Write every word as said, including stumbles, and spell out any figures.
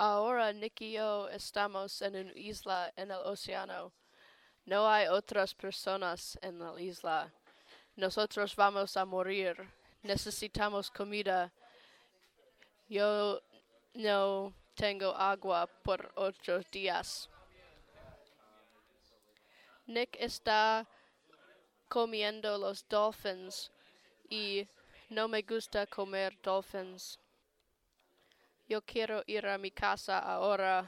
Ahora Nick y yo estamos en una isla en el océano. No hay otras personas en la isla. Nosotros vamos a morir. Necesitamos comida. Yo no tengo agua por ocho días. Nick está comiendo los dolphins y no me gusta comer dolphins. Yo quiero ir a mi casa ahora.